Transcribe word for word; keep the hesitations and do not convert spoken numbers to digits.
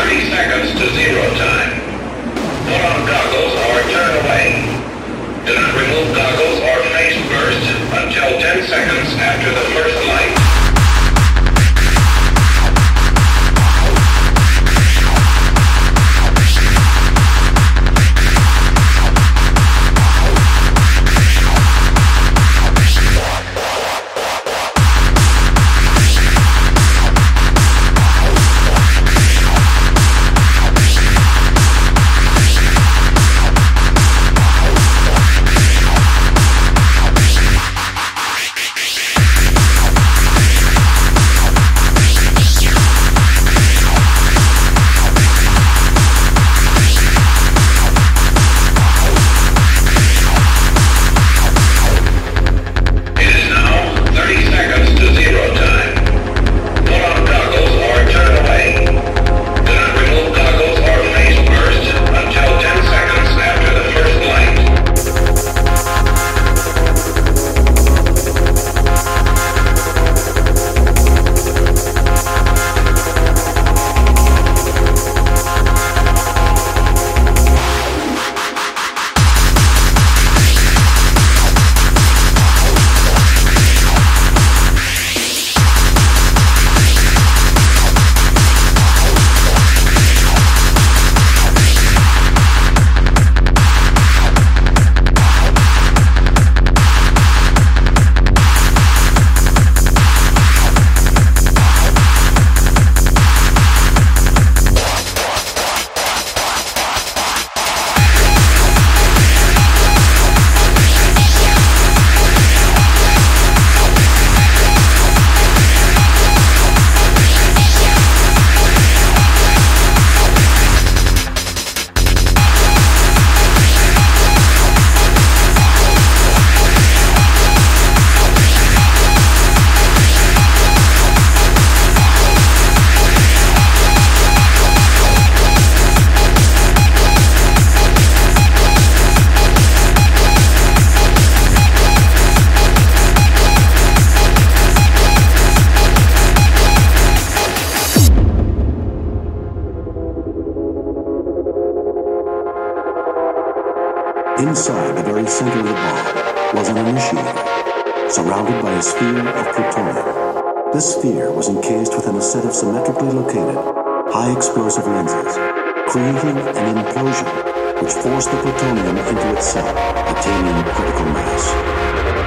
thirty seconds to zero time. Put on goggles or turn away. Do not remove goggles or face burst until ten seconds after the first light. Inside the very center of the bomb was an initiator, surrounded by a sphere of plutonium. This sphere was encased within a set of symmetrically located, high-explosive lenses, creating an implosion which forced the plutonium into itself, attaining critical mass.